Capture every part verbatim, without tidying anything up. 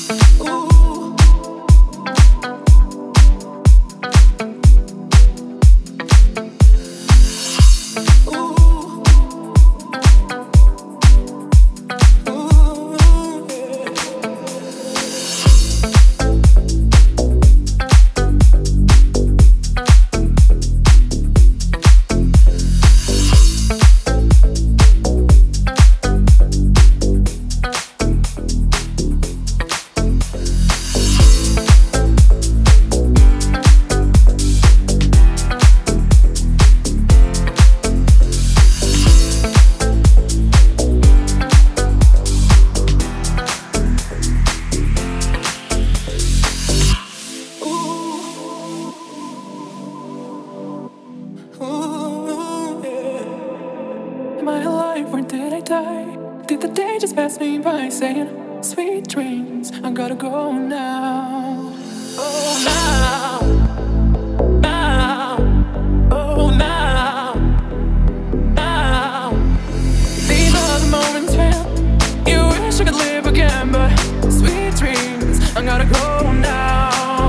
Am I alive or did I die? Did the day just pass me by saying, sweet dreams, I gotta go now. Oh, now, now, oh, now, now. These are the moments when you wish I could live again, but sweet dreams, I gotta go now.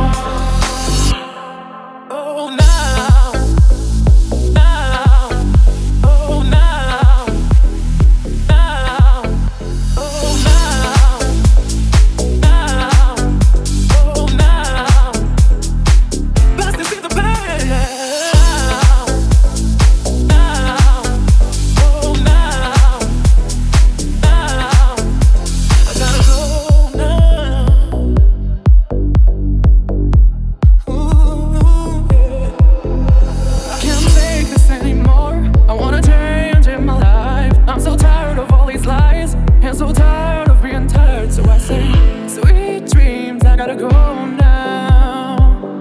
Oh, now. Gotta go now.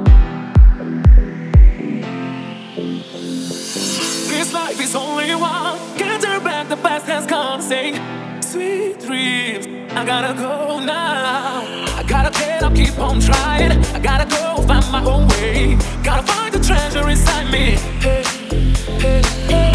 This life is only one. Can't turn back, the past has come. Sing sweet dreams. I gotta go now. I gotta get up, keep on trying. I gotta go find my own way. Gotta find the treasure inside me. Hey, hey, hey.